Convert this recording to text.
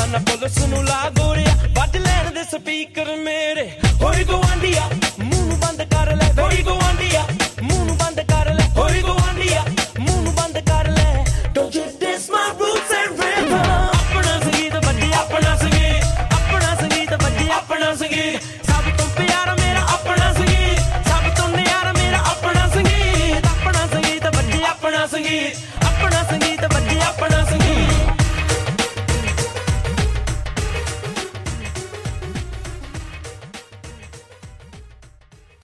ਨਾ ਪੁਲਿਸ ਨੂੰ ਲਾ ਗੋਰਿਆ ਵੱਢ ਲੈਣ ਦੇ ਸਪੀਕਰ ਮੇਰੇ ਹੋਈ ਗਵਾਂਢੀਆ ਮੂੰਹ ਨੂੰ ਬੰਦ ਕਰ ਲੈ ਹੋਈ ਗਵਾਂਢੀਆ ਮੂੰਹ ਨੂੰ ਬੰਦ ਕਰ ਲੈ ਹੋਈ ਗਵਾਂਢੀਆ ਮੂੰਹ ਨੂੰ ਬੰਦ ਕਰ ਲੈ Don't you diss my roots and rhythm ਆਪਣਾ ਸੰਗੀਤ ਵੱਜੇ ਆਪਣਾ ਸੰਗੀਤ ਆਪਣਾ ਸੰਗੀਤ ਵੱਜੇ ਆਪਣਾ ਸੰਗੀਤ ਸਭ ਤੋਂ ਪਿਆਰਾ ਮੇਰਾ ਆਪਣਾ ਸੰਗੀਤ ਸਭ ਤੋਂ ਨਿਆਰਾ ਮੇਰਾ ਆਪਣਾ ਸੰਗੀਤ ਵੱਜੇ ਆਪਣਾ ਸੰਗੀਤ ਆਪਣਾ ਸੰਗੀਤ ਵੱਜੇ ਆਪਣਾ ਸੰਗੀਤ